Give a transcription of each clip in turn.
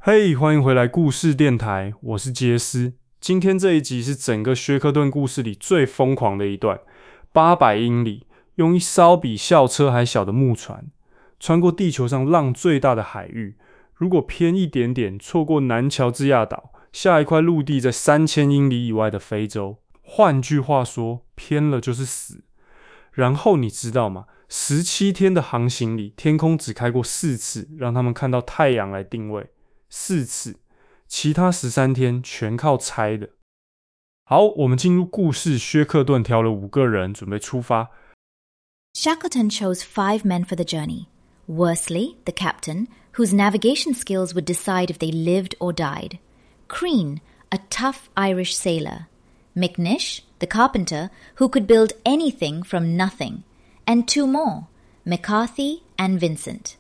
嘿，欢迎回来故事电台，我是杰斯。今天这一集是整个薛克顿故事里最疯狂的一段，800英里，用一艘比校车还小的木船，穿过地球上浪最大的海域。如果偏一点点，错过南乔治亚岛，下一块陆地在3000英里以外的非洲。换句话说，偏了就是死。然后你知道吗？17天的航行里，天空只开过4次，让他们看到太阳来定位。4次，其他13天全靠猜的。好，我们进入故事。薛克顿挑了5个人，准备出发。 Shackleton chose 5 men for the journey. Worsley, the captain, whose navigation skills would decide if they lived or died. Crean, a tough Irish sailor. McNish, the carpenter, who could build anything from nothing. And 2 more, McCarthy and Vincent.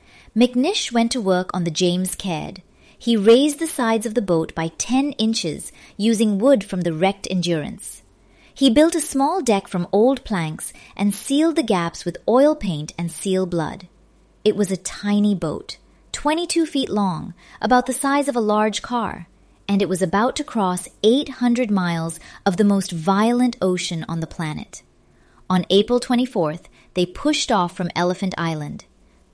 McNish went to work on the James Caird. He raised the sides of the boat by 10 inches using wood from the wrecked Endurance. He built a small deck from old planks and sealed the gaps with oil paint and seal blood. It was a tiny boat, 22 feet long, about the size of a large car, and it was about to cross 800 miles of the most violent ocean on the planet. On April 24th, they pushed off from Elephant Island.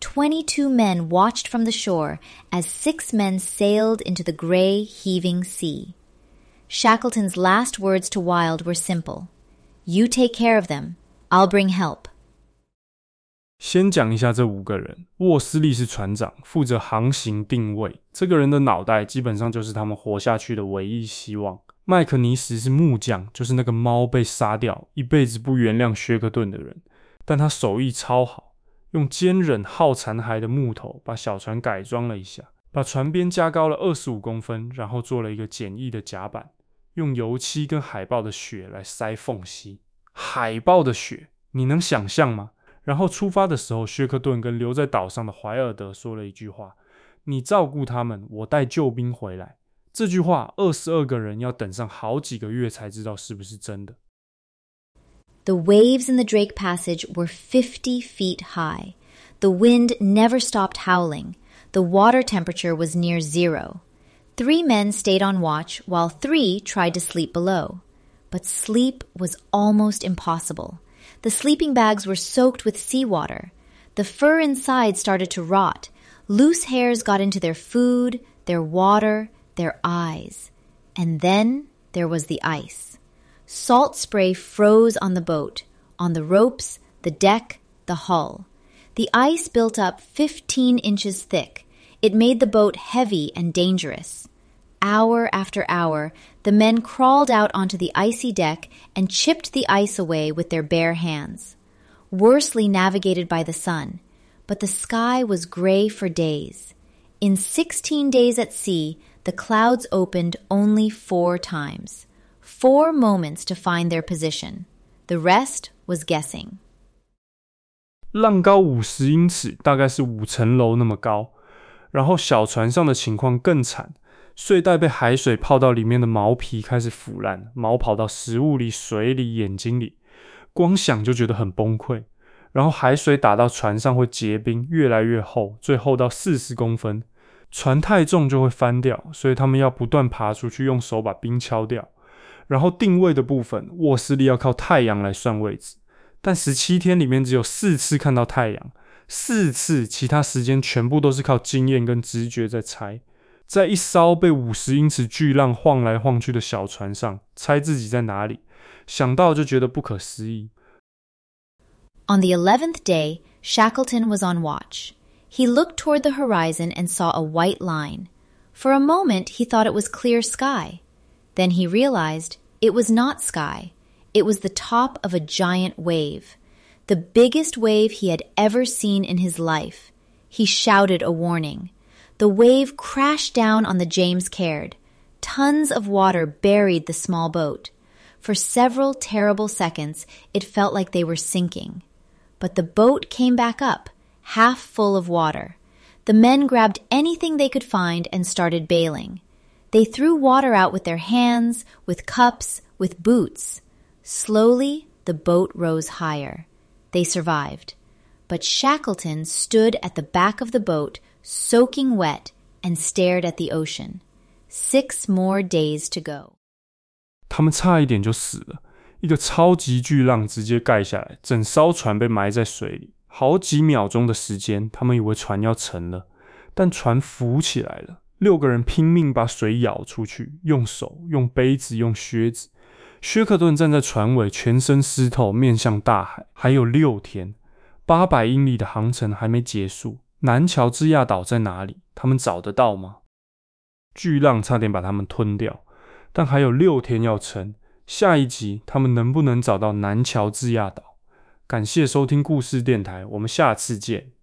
22 men watched from the shore as 6 men sailed into the gray, heaving sea. Shackleton's last words to Wild were simple. You take care of them. I'll bring help. 先讲一下这5个人。沃斯利是船长，负责航行定位。这个人的脑袋基本上就是他们活下去的唯一希望。麦克尼什是木匠，就是那个猫被杀掉，一辈子不原谅薛克顿的人，但他手艺超好。用坚韧耗残骸的木头把小船改装了一下，把船边加高了25公分，然后做了一个简易的甲板，用油漆跟海豹的血来塞缝隙。海豹的血，你能想象吗？然后出发的时候，薛克顿跟留在岛上的怀尔德说了一句话：你照顾他们，我带救兵回来。这句话22个人要等上好几个月才知道是不是真的。 The waves in the Drake Passage were 50 feet high. The wind never stopped howling. The water temperature was near 0. 3 men stayed on watch while 3 tried to sleep below. But sleep was almost impossible. The sleeping bags were soaked with seawater. The fur inside started to rot. Loose hairs got into their food, their water, their eyes. And then there was the ice. Salt spray froze on the boat, on the ropes, the deck, the hull. The ice built up 15 inches thick. It made the boat heavy and dangerous. Hour after hour, the men crawled out onto the icy deck and chipped the ice away with their bare hands. Worsley navigated by the sun, but the sky was gray for days. In 16 days at sea, the clouds opened only 4 times. 4 moments to find their position. The rest was guessing. 浪高50英尺，大概是5层楼那么高。然后小船上的情况更惨，睡袋被海水泡到里面的毛皮开始腐烂，毛跑到食物里、水里、眼睛里，光想就觉得很崩溃。然后海水打到船上会结冰，越来越厚，最厚到40公分。船太重就会翻掉，所以他们要不断爬出去，用手把冰敲掉。然后定位的部分，沃斯利要靠太阳来算位置，但17天里面只有4次看到太阳，4次，其他时间全部都是靠经验跟直觉在猜。在一艘被50英尺巨浪晃来晃去的小船上，猜自己在哪里，想到就觉得不可思议。 On the 11th day, Shackleton was on watch. He looked toward the horizon and saw a white line. For a moment, he thought it was clear sky. Then he realized it was not sky. It was the top of a giant wave. The biggest wave he had ever seen in his life. He shouted a warning. The wave crashed down on the James Caird. Tons of water buried the small boat. For several terrible seconds, it felt like they were sinking. But the boat came back up, half full of water. The men grabbed anything they could find and started bailing. They threw water out with their hands, with cups, with boots. Slowly, the boat rose higher. They survived. But Shackleton stood at the back of the boat, soaking wet, and stared at the ocean. 6 more days to go. 他们差一点就死了，一个超级巨浪直接盖下来，整艘船被埋在水里。好几秒钟的时间，他们以为船要沉了，但船浮起来了。6个人拼命把水舀出去，用手、用杯子、用靴子。薛克顿站在船尾，全身湿透，面向大海。还有6天，800英里的航程还没结束。南乔治亚岛在哪里？他们找得到吗？巨浪差点把他们吞掉，但还有6天要撑。下一集他们能不能找到南乔治亚岛？感谢收听故事电台，我们下次见。